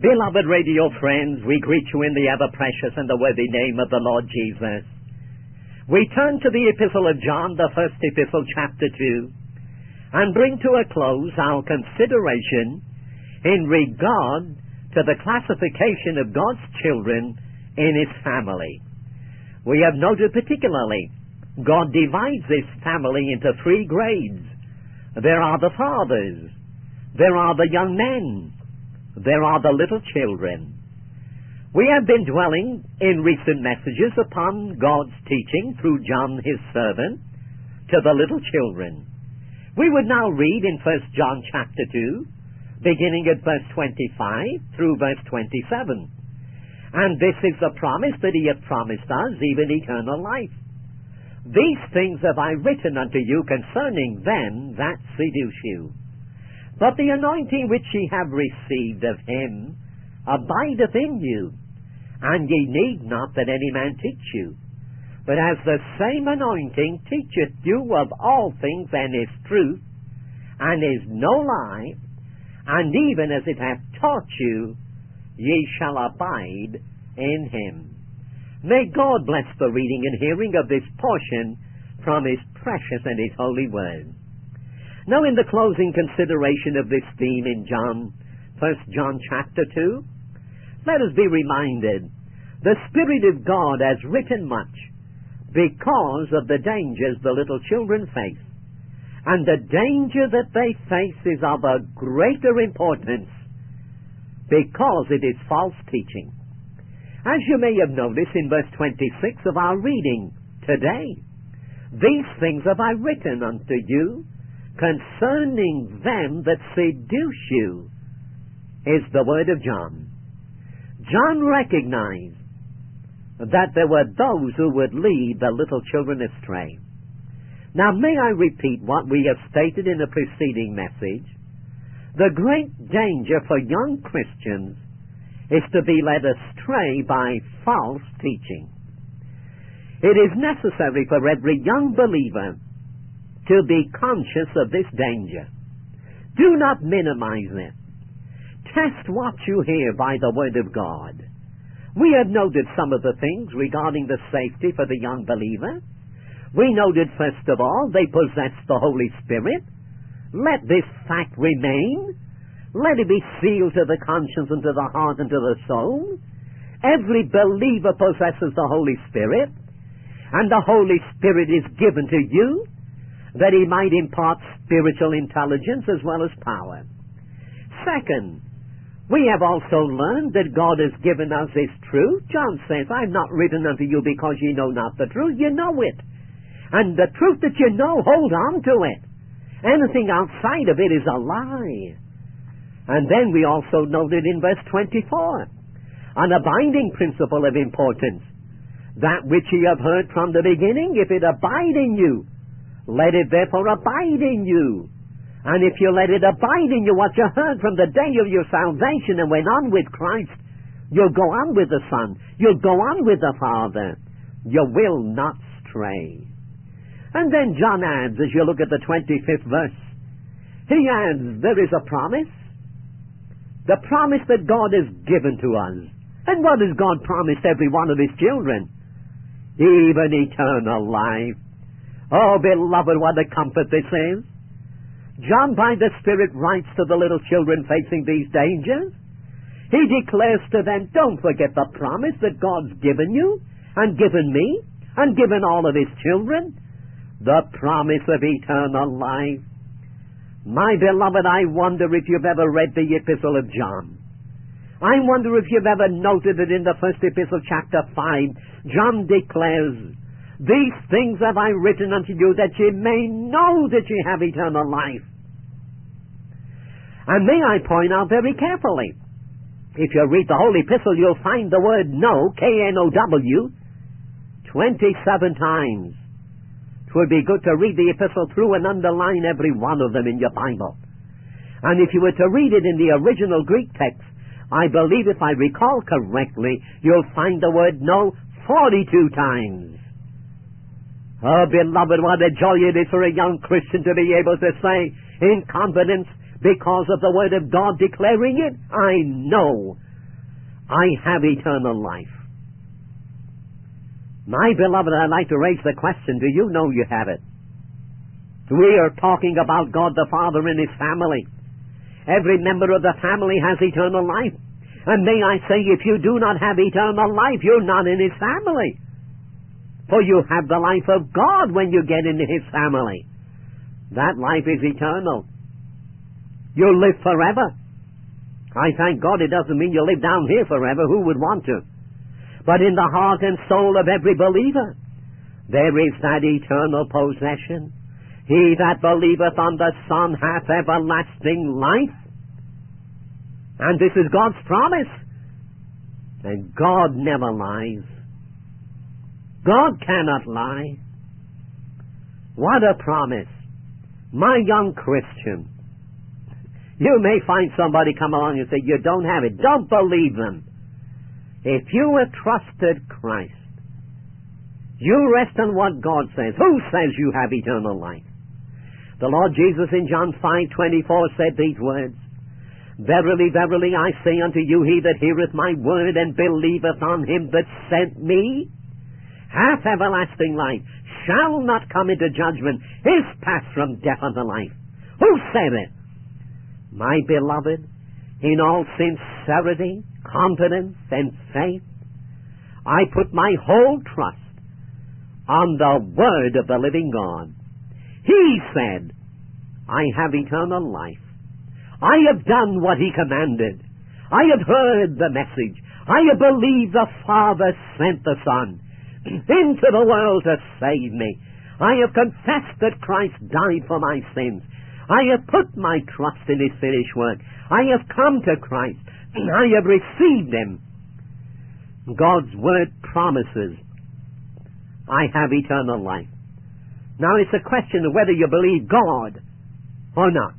Beloved radio friends, we greet you in the ever-precious and the worthy name of the Lord Jesus. We turn to the Epistle of John, the first epistle, chapter 2, and bring to a close our consideration in regard to the classification of God's children in His family. We have noted particularly, God divides His family into three grades. There are the fathers, there are the young men, there are the little children. We have been dwelling in recent messages upon God's teaching through John, His servant, to the little children. We would now read in 1 John chapter 2, beginning at verse 25 through verse 27. And this is the promise that He hath promised us, even eternal life. These things have I written unto you concerning them that seduce you. But the anointing which ye have received of Him abideth in you, and ye need not that any man teach you. But as the same anointing teacheth you of all things, and is truth, and is no lie, and even as it hath taught you, ye shall abide in Him. May God bless the reading and hearing of this portion from His precious and His holy word. Now, in the closing consideration of this theme in 1 John chapter 2, let us be reminded, the Spirit of God has written much because of the dangers the little children face. And the danger that they face is of a greater importance because it is false teaching. As you may have noticed in verse 26 of our reading today, these things have I written unto you concerning them that seduce you, is the word of John. John recognized that there were those who would lead the little children astray. Now, may I repeat what we have stated in the preceding message? The great danger for young Christians is to be led astray by false teaching. It is necessary for every young believer to be conscious of this danger. Do not minimize it. Test what you hear by the Word of God. We have noted some of the things regarding the safety for the young believer. We noted, first of all, they possess the Holy Spirit. Let this fact remain. Let it be sealed to the conscience and to the heart and to the soul. Every believer possesses the Holy Spirit, and the Holy Spirit is given to you that He might impart spiritual intelligence as well as power. Second, we have also learned that God has given us His truth. John says, I have not written unto you because ye know not the truth. You know it. And the truth that you know, hold on to it. Anything outside of it is a lie. And then we also noted in verse 24, an abiding principle of importance. That which ye have heard from the beginning, if it abide in you, let it therefore abide in you. And if you let it abide in you, what you heard from the day of your salvation and went on with Christ, you'll go on with the Son. You'll go on with the Father. You will not stray. And then John adds, as you look at the 25th verse, he adds, there is a promise. The promise that God has given to us. And what has God promised every one of His children? Even eternal life. Oh, beloved, what a comfort this is. John, by the Spirit, writes to the little children facing these dangers. He declares to them, don't forget the promise that God's given you, and given me, and given all of His children. The promise of eternal life. My beloved, I wonder if you've ever read the Epistle of John. I wonder if you've ever noted that in the first epistle, chapter 5, John declares, these things have I written unto you, that ye may know that ye have eternal life. And may I point out very carefully, if you read the whole epistle, you'll find the word know, K-N-O-W, 27 times. It would be good to read the epistle through and underline every one of them in your Bible. And if you were to read it in the original Greek text, I believe, if I recall correctly, you'll find the word know 42 times. Oh, beloved, what a joy it is for a young Christian to be able to say in confidence, because of the Word of God declaring it, I know I have eternal life. My beloved, I'd like to raise the question, do you know you have it? We are talking about God the Father and His family. Every member of the family has eternal life. And may I say, if you do not have eternal life, you're not in His family. For you have the life of God when you get into His family. That life is eternal. You'll live forever. I thank God it doesn't mean you live down here forever. Who would want to? But in the heart and soul of every believer, there is that eternal possession. He that believeth on the Son hath everlasting life. And this is God's promise. And God never lies. God cannot lie. What a promise. My young Christian, you may find somebody come along and say, you don't have it. Don't believe them. If you have trusted Christ, you rest on what God says. Who says you have eternal life? The Lord Jesus in John 5:24 said these words, Verily, verily, I say unto you, he that heareth my word and believeth on him that sent me, hath everlasting life, shall not come into judgment, is passed from death unto life. Who said it? My beloved, in all sincerity, confidence, and faith, I put my whole trust on the word of the living God. He said, I have eternal life. I have done what He commanded. I have heard the message. I have believed the Father sent the Son into the world to save me. I have confessed that Christ died for my sins. I have put my trust in His finished work. I have come to Christ. I have received Him. God's Word promises, I have eternal life. Now it's a question of whether you believe God or not.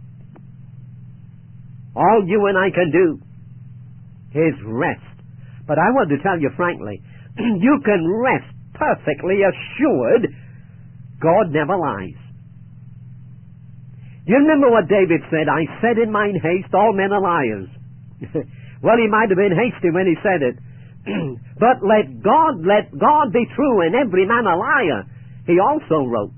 All you and I can do is rest. But I want to tell you frankly, you can rest perfectly assured God never lies. You remember what David said, I said in mine haste, all men are liars. Well, he might have been hasty when he said it. But let God be true and every man a liar, he also wrote.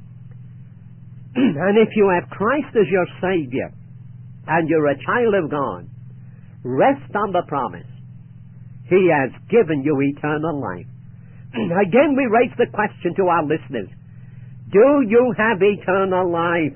And if you have Christ as your Savior, and you're a child of God, rest on the promise. He has given you eternal life. Again, we raise the question to our listeners. Do you have eternal life?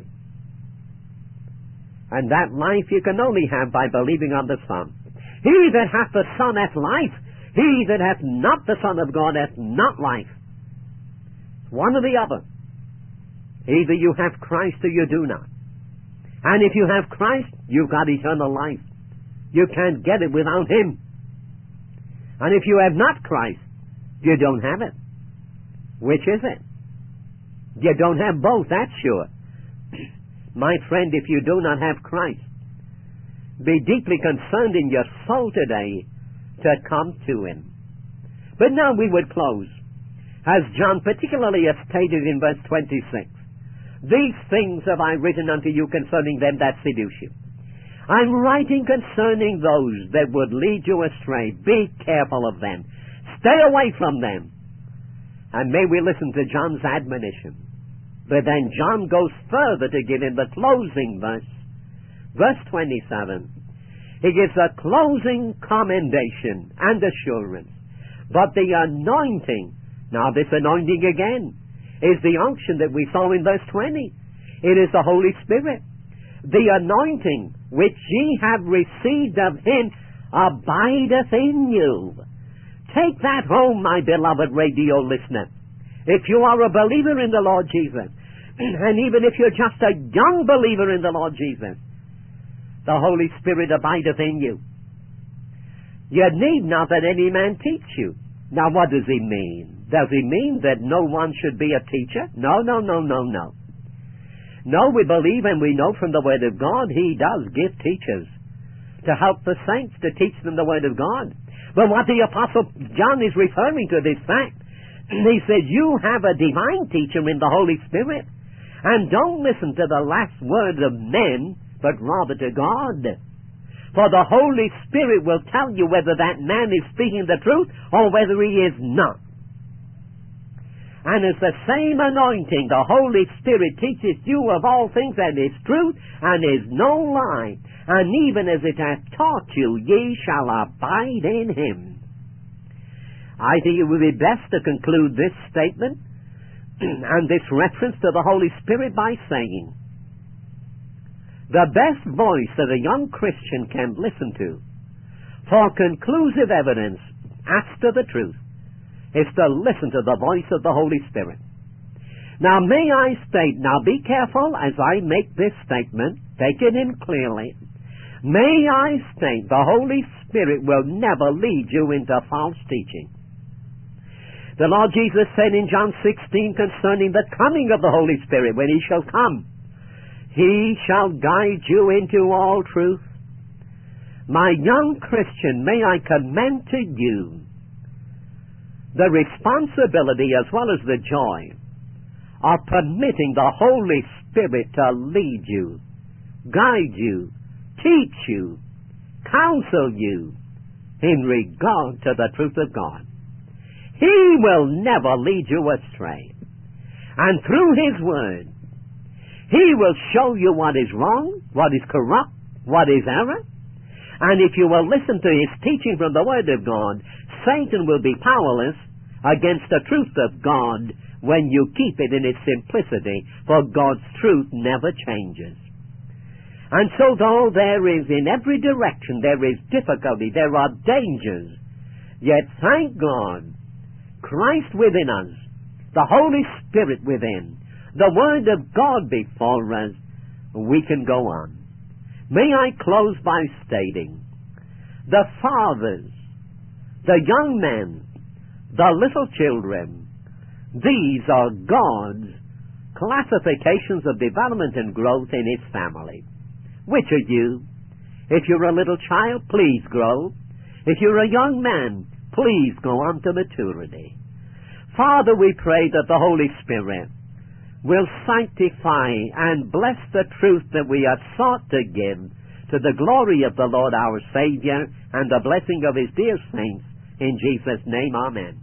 And that life you can only have by believing on the Son. He that hath the Son hath life. He that hath not the Son of God hath not life. One or the other. Either you have Christ or you do not. And if you have Christ, you've got eternal life. You can't get it without Him. And if you have not Christ, you don't have it. Which is it? You don't have both, that's sure. My friend, if you do not have Christ, be deeply concerned in your soul today to come to Him. But now we would close, as John particularly has stated in verse 26. These things have I written unto you concerning them that seduce you. I'm writing concerning those that would lead you astray. Be careful of them. Stay away from them. And may we listen to John's admonition. But then John goes further to give in the closing verse. Verse 27. He gives a closing commendation and assurance. But the anointing, now this anointing again, is the unction that we saw in verse 20. It is the Holy Spirit. The anointing which ye have received of Him abideth in you. Take that home, my beloved radio listener. If you are a believer in the Lord Jesus, and even if you're just a young believer in the Lord Jesus, the Holy Spirit abideth in you. You need not that any man teach you. Now what does He mean? Does He mean that no one should be a teacher? No. No, we believe and we know from the Word of God He does give teachers to help the saints, to teach them the Word of God. But what the Apostle John is referring to this fact, he says, you have a divine teacher in the Holy Spirit, and don't listen to the last word of men, but rather to God. For the Holy Spirit will tell you whether that man is speaking the truth or whether he is not. And it's the same anointing. The Holy Spirit teaches you of all things that is truth and is no lie. And even as it hath taught you, ye shall abide in him. I think it would be best to conclude this statement and this reference to the Holy Spirit by saying, the best voice that a young Christian can listen to for conclusive evidence as to the truth is to listen to the voice of the Holy Spirit. Now may I state, now be careful as I make this statement, take it in clearly. May I state the Holy Spirit will never lead you into false teaching. The Lord Jesus said in John 16 concerning the coming of the Holy Spirit, when he shall come, he shall guide you into all truth. My young Christian, may I commend to you the responsibility as well as the joy of permitting the Holy Spirit to lead you, guide you, teach you, counsel you in regard to the truth of God. He will never lead you astray. And through his word, he will show you what is wrong, what is corrupt, what is error. And if you will listen to his teaching from the word of God, Satan will be powerless against the truth of God when you keep it in its simplicity, for God's truth never changes. And so though there is in every direction, there is difficulty, there are dangers, yet thank God, Christ within us, the Holy Spirit within, the Word of God before us, we can go on. May I close by stating, the fathers, the young men, the little children, these are God's classifications of development and growth in his family. Which are you? If you're a little child, please grow. If you're a young man, please go on to maturity. Father, we pray that the Holy Spirit will sanctify and bless the truth that we have sought to give to the glory of the Lord our Savior and the blessing of his dear saints. In Jesus' name, amen.